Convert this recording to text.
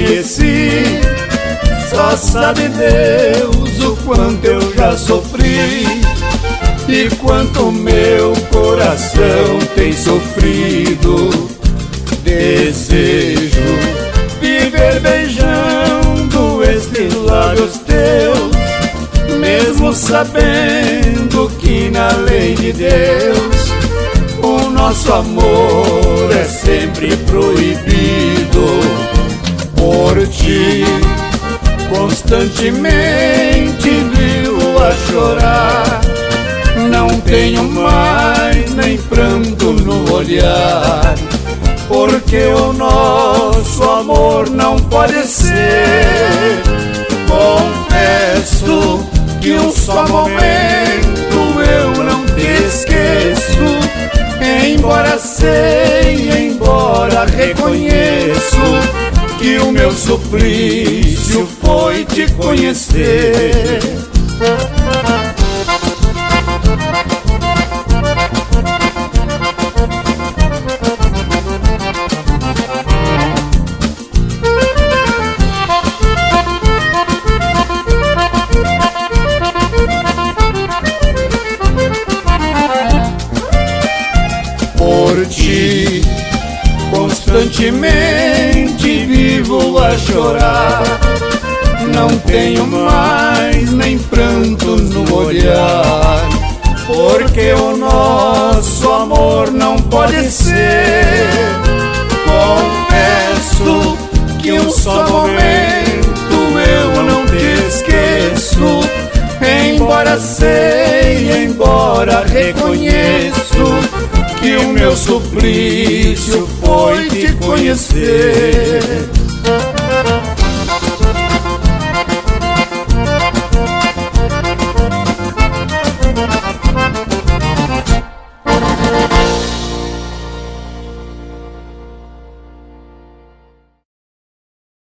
conheci. Só sabe Deus o quanto eu já sofri e quanto meu coração tem sofrido. Desejo viver beijando estes lábios teus, mesmo sabendo que na lei de Deus o nosso amor é sempre proibido. Por ti constantemente vivo a chorar, não tenho mais nem pranto no olhar, porque o nosso amor não pode ser. Confesso que um só momento eu não te esqueço, embora sei, embora reconheço que o meu suplício foi te conhecer. Por ti constantemente vivo a chorar, não tenho mais nem pranto no olhar, porque o nosso amor não pode ser. Confesso que um só momento eu não te esqueço, embora sei, embora reconheço que o meu suplício foi te conhecer.